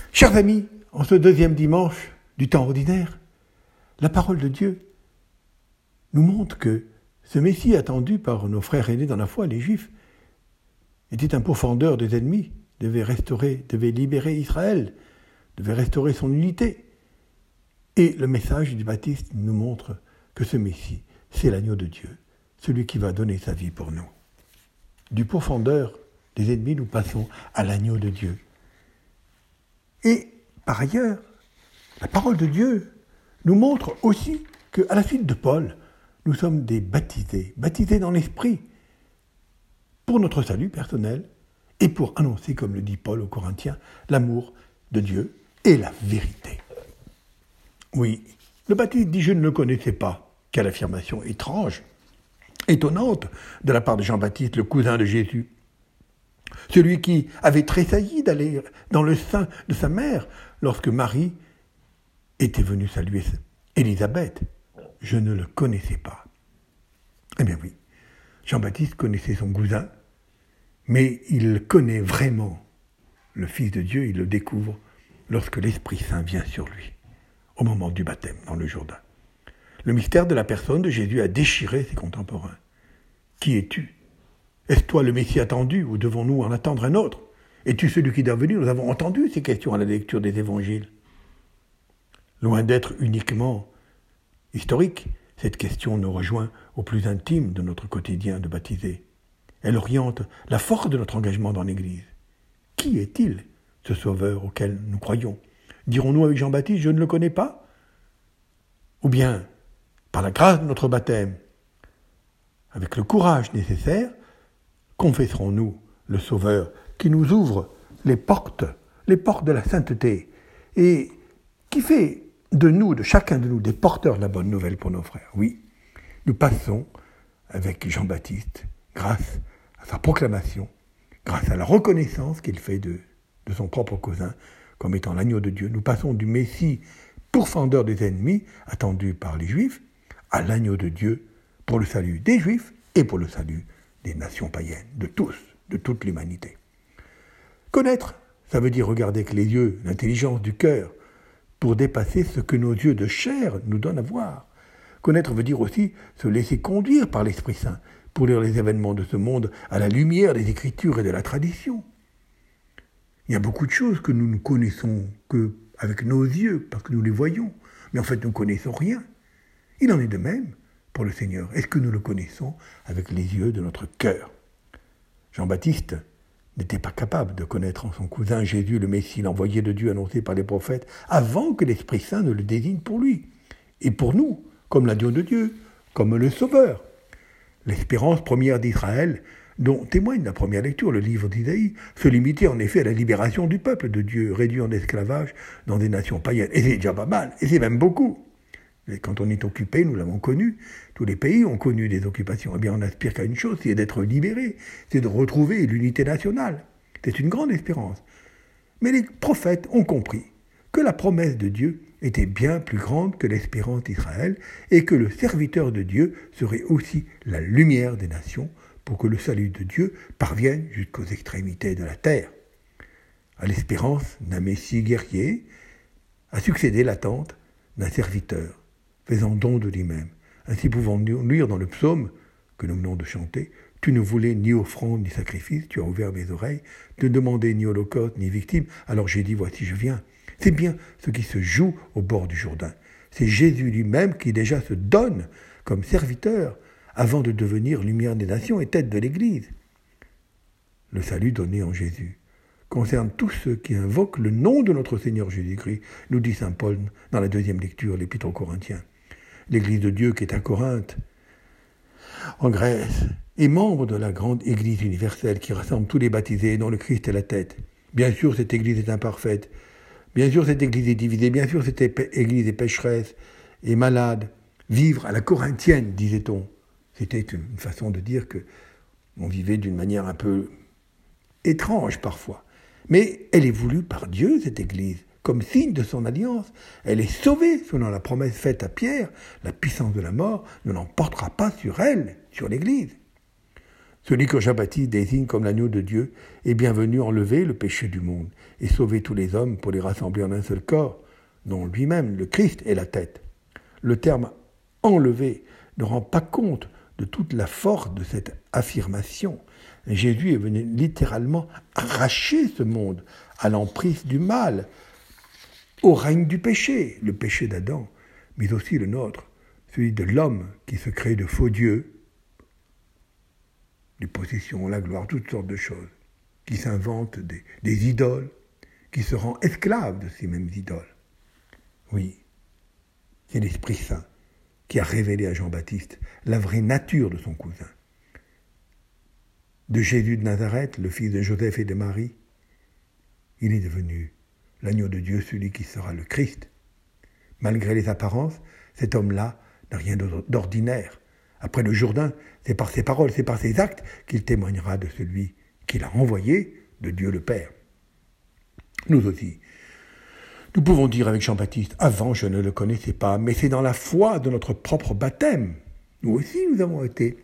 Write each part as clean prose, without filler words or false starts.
Chers amis, en ce deuxième dimanche du temps ordinaire, la parole de Dieu nous montre que ce Messie attendu par nos frères aînés dans la foi, les Juifs, était un pourfendeur des ennemis, devait libérer Israël, devait restaurer son unité. Et le message du Baptiste nous montre que ce Messie, c'est l'agneau de Dieu, celui qui va donner sa vie pour nous. Du pourfendeur des ennemis, nous passons à l'agneau de Dieu. Et par ailleurs, la parole de Dieu nous montre aussi qu'à la suite de Paul, nous sommes des baptisés dans l'esprit, pour notre salut personnel et pour annoncer, comme le dit Paul aux Corinthiens, l'amour de Dieu et la vérité. Oui, le baptiste dit « je ne le connaissais pas ». Quelle affirmation étrange, étonnante de la part de Jean-Baptiste, le cousin de Jésus. Celui qui avait tressailli d'aller dans le sein de sa mère lorsque Marie était venue saluer Élisabeth. Je ne le connaissais pas. Eh bien oui, Jean-Baptiste connaissait son cousin, mais il connaît vraiment le Fils de Dieu, il le découvre lorsque l'Esprit Saint vient sur lui, au moment du baptême dans le Jourdain. Le mystère de la personne de Jésus a déchiré ses contemporains. Qui es-tu ? Est-ce toi le Messie attendu ou devons-nous en attendre un autre ? Es-tu celui qui doit venir ? Nous avons entendu ces questions à la lecture des évangiles. Loin d'être uniquement historique, cette question nous rejoint au plus intime de notre quotidien de baptisé. Elle oriente la force de notre engagement dans l'Église. Qui est-il, ce Sauveur auquel nous croyons ? Dirons-nous avec Jean-Baptiste, je ne le connais pas ? Ou bien, par la grâce de notre baptême, avec le courage nécessaire, confesserons-nous le Sauveur qui nous ouvre les portes de la sainteté et qui fait de chacun de nous, des porteurs de la bonne nouvelle pour nos frères. Oui, nous passons avec Jean-Baptiste, grâce à sa proclamation, grâce à la reconnaissance qu'il fait de son propre cousin comme étant l'agneau de Dieu, nous passons du Messie pourfendeur des ennemis, attendu par les Juifs, à l'agneau de Dieu pour le salut des Juifs et pour le salut des nations païennes, de tous, de toute l'humanité. Connaître, ça veut dire regarder avec les yeux, l'intelligence du cœur, pour dépasser ce que nos yeux de chair nous donnent à voir. Connaître veut dire aussi se laisser conduire par l'Esprit Saint pour lire les événements de ce monde à la lumière des Écritures et de la tradition. Il y a beaucoup de choses que nous ne connaissons qu'avec nos yeux, parce que nous les voyons, mais en fait nous ne connaissons rien. Il en est de même pour le Seigneur. Est-ce que nous le connaissons avec les yeux de notre cœur ? Jean-Baptiste n'était pas capable de connaître en son cousin Jésus, le Messie, l'envoyé de Dieu annoncé par les prophètes, avant que l'Esprit Saint ne le désigne pour lui. Et pour nous, comme l'agneau de Dieu, comme le Sauveur. L'espérance première d'Israël, dont témoigne la première lecture, le livre d'Isaïe, se limitait en effet à la libération du peuple de Dieu, réduit en esclavage dans des nations païennes. Et c'est déjà pas mal, et c'est même beaucoup. Et quand on est occupé, nous l'avons connu, tous les pays ont connu des occupations. Eh bien, on n'aspire qu'à une chose, c'est d'être libéré, c'est de retrouver l'unité nationale. C'est une grande espérance. Mais les prophètes ont compris que la promesse de Dieu était bien plus grande que l'espérance d'Israël et que le serviteur de Dieu serait aussi la lumière des nations pour que le salut de Dieu parvienne jusqu'aux extrémités de la terre. À l'espérance d'un Messie guerrier a succédé l'attente d'un serviteur faisant don de lui-même. Ainsi pouvons-nous lire dans le psaume que nous venons de chanter, « Tu ne voulais ni offrande ni sacrifice, tu as ouvert mes oreilles, ne demandais ni holocauste ni victime, alors j'ai dit, voici je viens. » C'est bien ce qui se joue au bord du Jourdain. C'est Jésus lui-même qui déjà se donne comme serviteur avant de devenir lumière des nations et tête de l'Église. Le salut donné en Jésus concerne tous ceux qui invoquent le nom de notre Seigneur Jésus-Christ, nous dit saint Paul dans la deuxième lecture, l'Épître aux Corinthiens. L'Église de Dieu qui est à Corinthe, en Grèce, est membre de la grande Église universelle qui rassemble tous les baptisés dont le Christ est la tête. Bien sûr, cette Église est imparfaite. Bien sûr, cette Église est divisée. Bien sûr, cette Église est pécheresse et malade. Vivre à la corinthienne, disait-on. C'était une façon de dire que on vivait d'une manière un peu étrange parfois. Mais elle est voulue par Dieu, cette Église, comme signe de son alliance. Elle est sauvée selon la promesse faite à Pierre. La puissance de la mort ne l'emportera pas sur elle, sur l'Église. Celui que Jean-Baptiste désigne comme l'agneau de Dieu est bien venu enlever le péché du monde et sauver tous les hommes pour les rassembler en un seul corps, dont lui-même, le Christ, est la tête. Le terme « enlever » ne rend pas compte de toute la force de cette affirmation. Jésus est venu littéralement arracher ce monde à l'emprise du mal, au règne du péché, le péché d'Adam, mais aussi le nôtre, celui de l'homme qui se crée de faux dieux, les possessions, la gloire, toutes sortes de choses, qui s'inventent des idoles, qui se rend esclave de ces mêmes idoles. Oui, c'est l'Esprit Saint qui a révélé à Jean-Baptiste la vraie nature de son cousin. De Jésus de Nazareth, le fils de Joseph et de Marie, il est devenu l'agneau de Dieu, celui qui sera le Christ. Malgré les apparences, cet homme-là n'a rien d'ordinaire. Après le Jourdain, c'est par ses paroles, c'est par ses actes qu'il témoignera de celui qu'il a envoyé, de Dieu le Père. Nous aussi, nous pouvons dire avec Jean-Baptiste, avant je ne le connaissais pas, mais c'est dans la foi de notre propre baptême. Nous aussi, nous avons été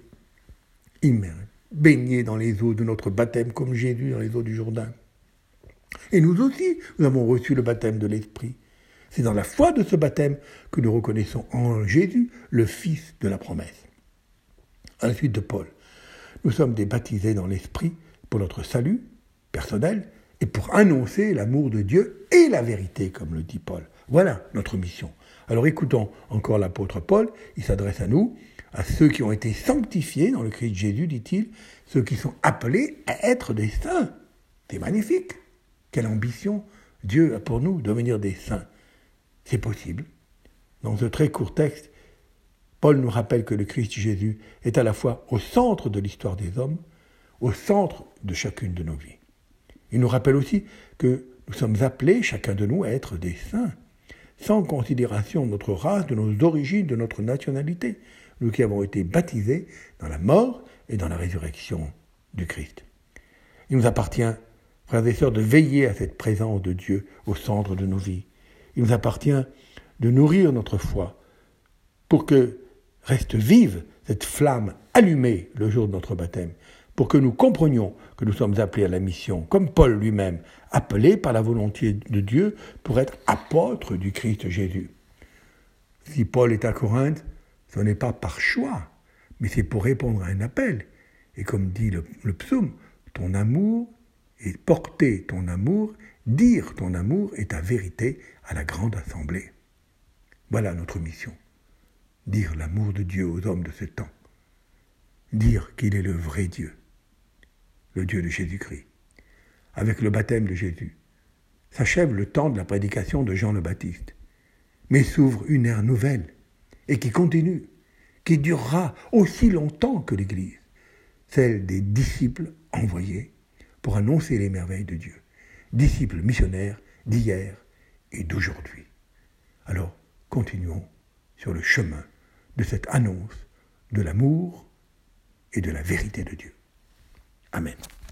baignés dans les eaux de notre baptême, comme Jésus dans les eaux du Jourdain. Et nous aussi, nous avons reçu le baptême de l'Esprit. C'est dans la foi de ce baptême que nous reconnaissons en Jésus le Fils de la promesse. À la suite de Paul, nous sommes des baptisés dans l'Esprit pour notre salut personnel et pour annoncer l'amour de Dieu et la vérité, comme le dit Paul. Voilà notre mission. Alors écoutons encore l'apôtre Paul, il s'adresse à nous, à ceux qui ont été sanctifiés dans le Christ Jésus, dit-il, ceux qui sont appelés à être des saints. C'est magnifique. Quelle ambition Dieu a pour nous, devenir des saints. C'est possible. Dans ce très court texte, Paul nous rappelle que le Christ Jésus est à la fois au centre de l'histoire des hommes, au centre de chacune de nos vies. Il nous rappelle aussi que nous sommes appelés, chacun de nous, à être des saints, sans considération de notre race, de nos origines, de notre nationalité, nous qui avons été baptisés dans la mort et dans la résurrection du Christ. Il nous appartient, frères et sœurs, de veiller à cette présence de Dieu au centre de nos vies. Il nous appartient de nourrir notre foi pour que reste vive cette flamme allumée le jour de notre baptême, pour que nous comprenions que nous sommes appelés à la mission, comme Paul lui-même, appelé par la volonté de Dieu pour être apôtre du Christ Jésus. Si Paul est à Corinthe, ce n'est pas par choix, mais c'est pour répondre à un appel. Et comme dit le psaume, ton amour et porter ton amour, dire ton amour et ta vérité à la grande assemblée. Voilà notre mission. Dire l'amour de Dieu aux hommes de ce temps. Dire qu'il est le vrai Dieu, le Dieu de Jésus-Christ. Avec le baptême de Jésus, s'achève le temps de la prédication de Jean le Baptiste, mais s'ouvre une ère nouvelle et qui continue, qui durera aussi longtemps que l'Église, celle des disciples envoyés pour annoncer les merveilles de Dieu, disciples missionnaires d'hier et d'aujourd'hui. Alors, continuons sur le chemin de cette annonce de l'amour et de la vérité de Dieu. Amen.